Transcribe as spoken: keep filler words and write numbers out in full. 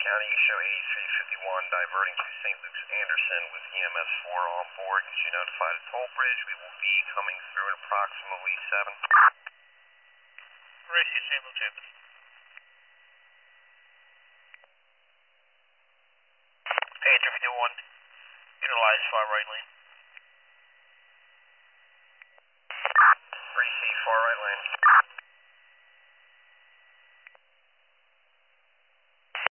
County, you show eighty-three fifty-one diverting to Saint Luke's Anderson with E M S four on board. You should notify the toll bridge. We will be coming through in approximately seven. Radio Saint Luke's Anderson. eighty-three fifty-one, utilize far right lane. Receive far right lane.